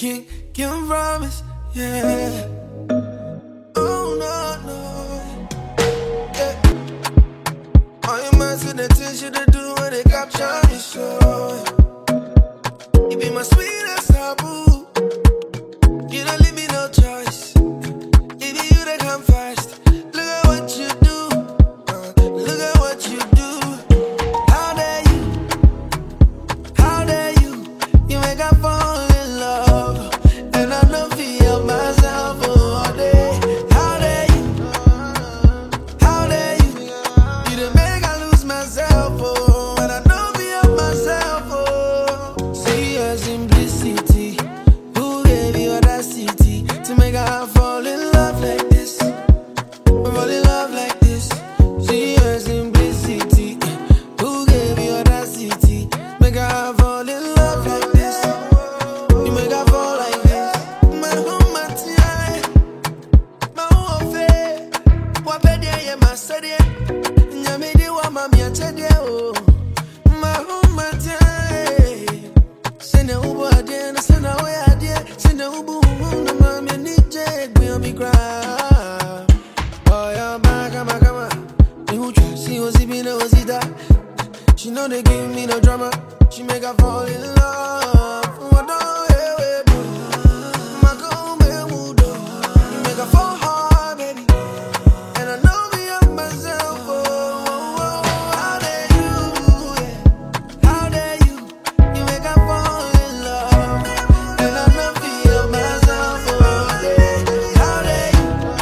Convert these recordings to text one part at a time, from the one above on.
Can't promise, yeah. Oh no, no. Yeah. All your minds to the things you do when they capture me, so you be my sweetest taboo. You don't leave me no choice. If you they come first, look at what you do. Look at what you do. How dare you? How dare you? You make I fall in love, and I don't feel myself all day. How dare you? How dare you? You done make I lose myself, oh, and I don't feel myself, oh. See your simplicity. Who gave you audacity to make I fall in love like this? Fall in love like this. See your simplicity. Who gave you audacity? Make I fall in love like this. You make I fall like this. My home, my tie, my home fair. What bed ya my study? Nyamidi wa mami achede o. My home, my tie. Send a ubu adie, send a way adie, send a ubu na mami nije gbe mi cry. Oh yeah, come on. You try, see what's even no that. She know they give me no drama. She make her fall in love. What do you do? My girl, me mood. You make her fall hard, baby. And I know me of myself. Oh, how dare you? Yeah. How dare you? You make her fall in love, and I know me of myself. Oh, yeah. How dare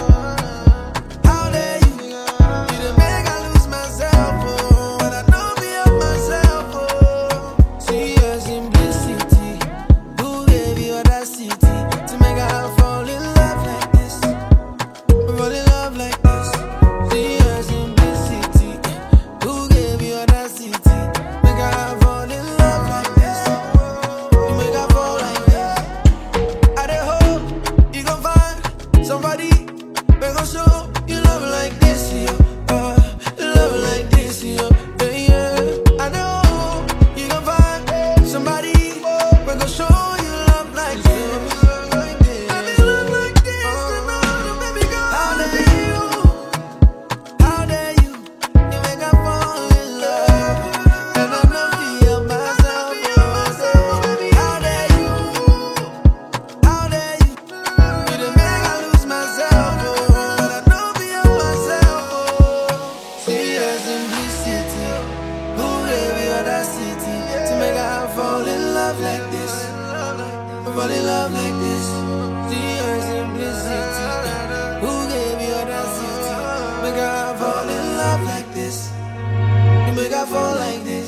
you? How dare you? You done make I lose myself. Oh, and I know me of myself. Oh, see your simplicity. Who gave you audacity to make I fall in love like this? Fall in love like this. See your simplicity. Who gave you audacity? Make I fall in love like this. You make I fall like this. I dey hope you gon' find somebody we gon' show you love like this, yo. Love like this, yo. Yeah. I know you gon' find somebody we gon' show you love like this. Love like this, baby girl. How dare you? How dare you? You make I fall in love, and I don't feel myself. How dare you? How dare you? You done make I lose myself, oh, and I don't feel myself, oh. See your simplicity. Who gave you audacity to make I fall in love like this? Fall in love like this. See your simplicity. Who gave you audacity? Make I fall in love like this. You make I fall like this.